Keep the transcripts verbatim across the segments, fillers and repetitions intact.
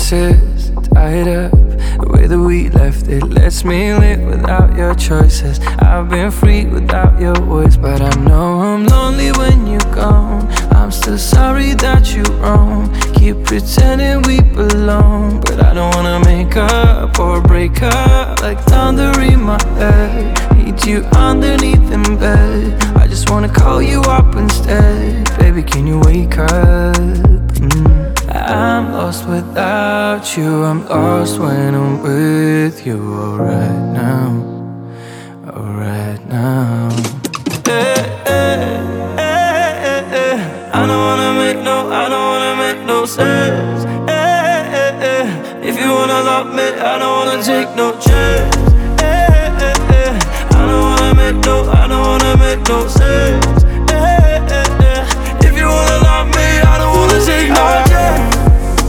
pieces tied up. The way that we left it lets me live without your choices. I've been free without your voice, but I know I'm lonely when you're gone. I'm still sorry that you roam. Keep pretending we belong, but I don't wanna make up or break up. Like thunder in my head, need you underneath in bed. I just wanna call you up instead. Baby, can you wake up? Mm. I'm lost without you, I'm lost when I'm with you. Alright now, alright now. Hey, hey, hey, hey, hey. I don't wanna make no, I don't wanna make no sense. Hey, hey, hey. If you wanna love me, I don't wanna take no chance. Hey, hey, hey. I don't wanna make no, I don't wanna make no sense. Hey, hey, hey. If you wanna love me, I don't wanna take no chance.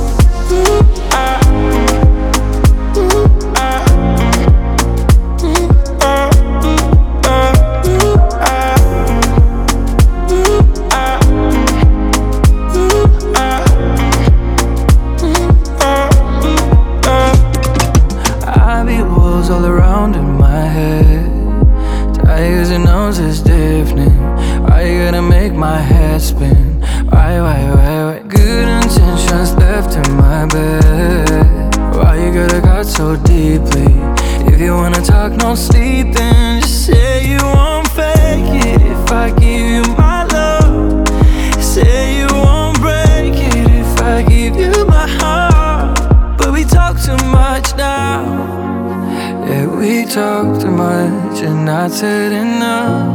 All around in my head, tigers and noses deafening. Why you gotta make my head spin? Why, why, why, why? Good intentions left in my bed. Why you gotta cut so deeply? If you wanna talk no sleep, then just say you won't fake it. If I give you my love, say you won't break it. If I give you my heart, but we talk too much now. Yeah, we talk too much and not said enough.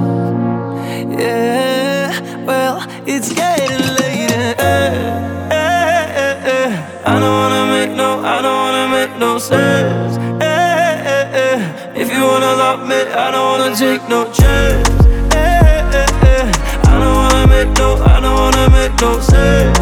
Yeah, well, it's getting later. Eh, eh, eh. I don't wanna make no, I don't wanna make no sense. Eh, eh, eh. If you wanna love me, I don't wanna take no chance. Eh, eh, eh. I don't wanna make no, I don't wanna make no sense.